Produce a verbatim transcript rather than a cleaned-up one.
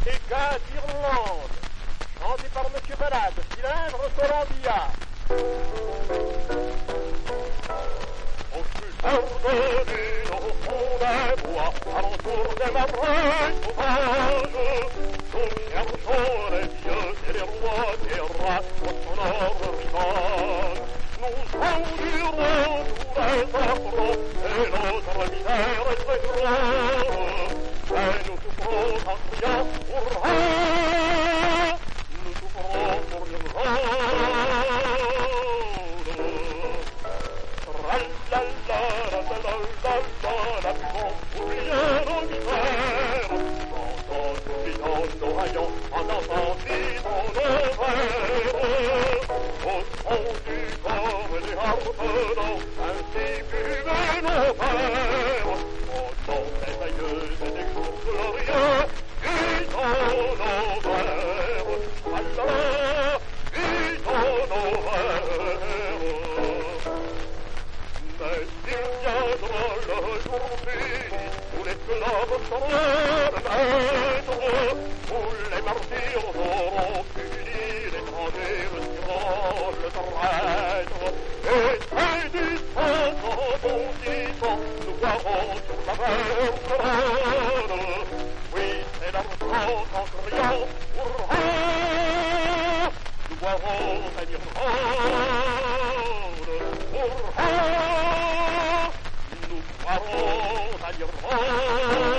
et Gaz d'Irlande, chanté par Monsieur Balade, cylindre Columbia. On fut ordonné au fond d'un bois, à l'entour des marins sauvages. Nous cherchons les dieux et les rois des races au sonore rivage. Nous endurons tous les affronts et notre misère est très grande. Mais nous souffrons en criant hurrah, nous souffrons pour l'Irlande. Tra-la-la-la-la-la-la-la, buvons, oublions nos misères, chantons, oublions nos haillons, en dansant, vivons nos rêves. Au son du corps des harpes, ainsi buvaient nos pères. Au nom des aïeux et des jours glorieux, usons nos verres. Allah, usons nos verres. Mais il viendra le jour fini où les clubs seront le maître, où les martyrs auront puni l'étranger retirant le traître. Et très du sang en bondissant, nous boirons sur la mer grande. Oui, c'est leur sang en criant hurrah, nous boirons à l'Irlande. Hurrah, nous boirons à l'Irlande.